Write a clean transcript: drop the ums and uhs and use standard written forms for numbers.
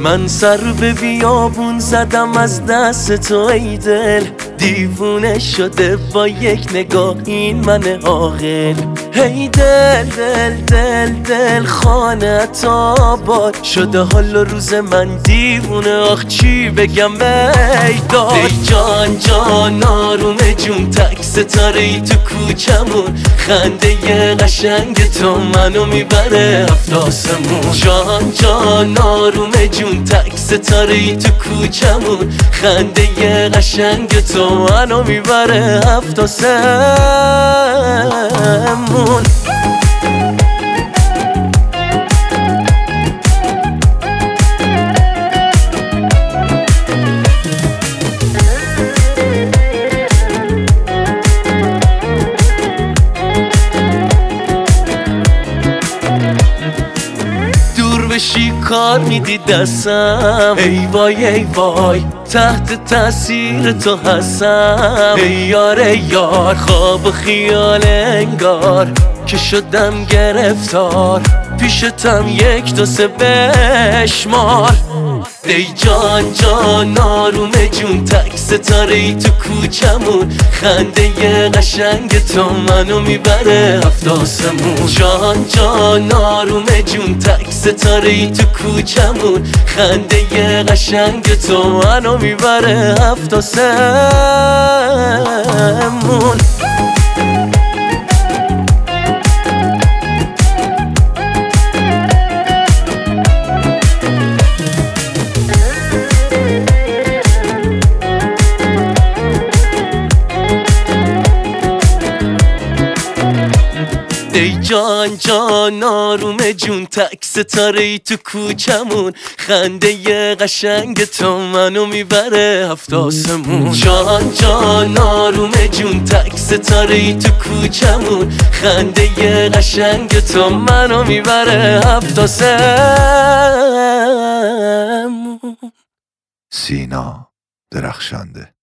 من سر به بیابون زدم از دست تو ای دل، دیوونه شده با یک نگاه این من عاقل. هی دل دل دل دل خانت آباد شده حال و روز من دیوونه، آخ چی بگم بیداد. ای جان جان آروم جون تک ستاره ای تو کوچمون، خنده قشنگ تو منو میبره هفت آسمون. جان جان آروم جون تک ستاره ای تو کوچمون، خنده قشنگ تو منو میبره هفت آسمون. بشی کار میدی دستم، ای وای ای وای تحت تاثیر تو هستم. ای یار ای یار خواب و خیال انگار که شدم گرفتار، پیشتم یک دو سه بشمار. ای جان جان آروم جون تک ستاره ای تو کوچمون، خنده قشنگ تو منو میبره هفت آسمون. جان جان آروم جون تک ستاره ای تو کوچمون، خنده قشنگ تو منو میبره هفت آسمون. ای جان جان آروم جون تک ستاره ای تو کوچمون، خنده قشنگ تو منو میبره هفت آسمون. جان جان آروم جون تک ستاره ای تو کوچمون، خنده قشنگ تو منو میبره هفت آسمون. سینا درخشنده.